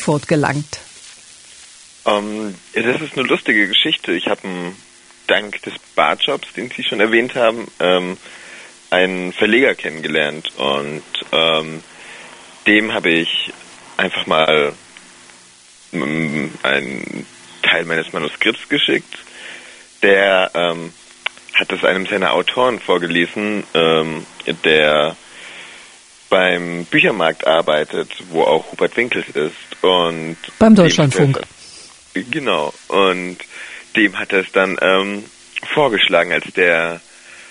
Klagenfurt gelangt? Das ist eine lustige Geschichte. Ich habe dank des Barjobs, den Sie schon erwähnt haben, einen Verleger kennengelernt und dem habe ich einfach mal einen Teil meines Manuskripts geschickt. Der hat es einem seiner Autoren vorgelesen, der beim Büchermarkt arbeitet, wo auch Hubert Winkels ist. Und beim Deutschlandfunk. Genau. Und dem hat er es dann vorgeschlagen, als der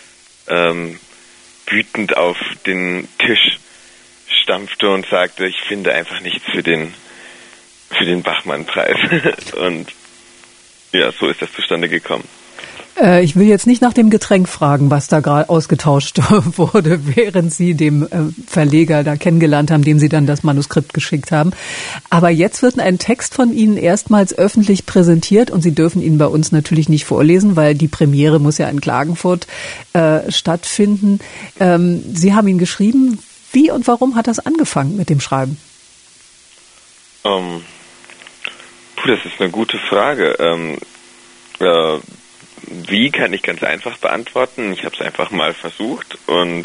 wütend auf den Tisch stampfte und sagte, ich finde einfach nichts für den Bachmann-Preis. Und ja, so ist das zustande gekommen. Ich will jetzt nicht nach dem Getränk fragen, was da gerade ausgetauscht wurde, während Sie dem Verleger da kennengelernt haben, dem Sie dann das Manuskript geschickt haben. Aber jetzt wird ein Text von Ihnen erstmals öffentlich präsentiert und Sie dürfen ihn bei uns natürlich nicht vorlesen, weil die Premiere muss ja in Klagenfurt stattfinden. Sie haben ihn geschrieben. Wie und warum hat das angefangen mit dem Schreiben? Das ist eine gute Frage. Wie kann ich ganz einfach beantworten? Ich habe es einfach mal versucht und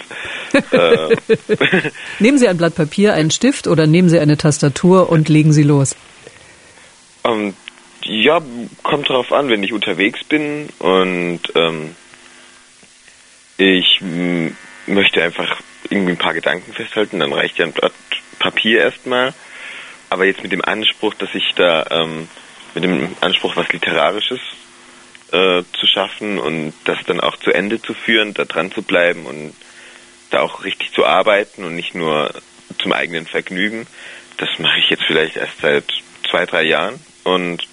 nehmen Sie ein Blatt Papier, einen Stift oder nehmen Sie eine Tastatur und legen Sie los. Ja, kommt drauf an, wenn ich unterwegs bin und ich möchte einfach irgendwie ein paar Gedanken festhalten, dann reicht ja ein Blatt Papier erstmal. Aber jetzt mit dem Anspruch, dass ich da mit dem Anspruch, was Literarisches zu schaffen und das dann auch zu Ende zu führen, da dran zu bleiben und da auch richtig zu arbeiten und nicht nur zum eigenen Vergnügen. Das mache ich jetzt vielleicht erst seit 2-3 Jahren und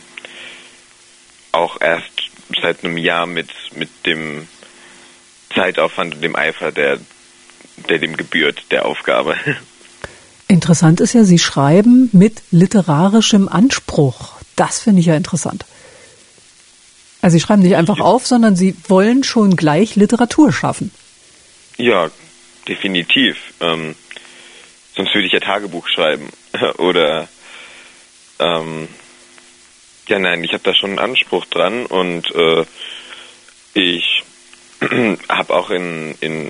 auch erst seit einem Jahr mit dem Zeitaufwand und dem Eifer, der dem gebührt, der Aufgabe. Interessant ist ja, Sie schreiben mit literarischem Anspruch. Das finde ich ja interessant. Also Sie schreiben nicht einfach auf, sondern Sie wollen schon gleich Literatur schaffen. Ja, definitiv. Sonst würde ich ja Tagebuch schreiben. Oder ja, nein, ich habe da schon einen Anspruch dran und ich habe auch in